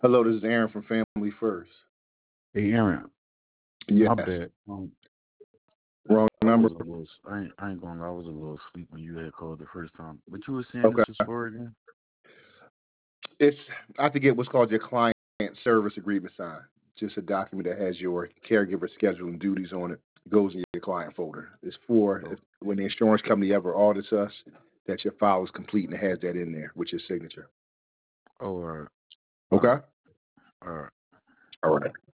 Hello, this is Aaron from Family First. Hey Aaron, Yes, my bad. wrong I number. was a little. I ain't gonna lie. I was a little asleep when you had called the first time. But you were saying Okay. this was for again? It's I have to get what's called your client service agreement signed. Just a document that has your caregiver schedule and duties on it. It goes in your client folder. It's for Oh, if, when the insurance company ever audits us, that your file is complete and it has that in there with your signature. oh, all right, all Okay. right, all right. All right.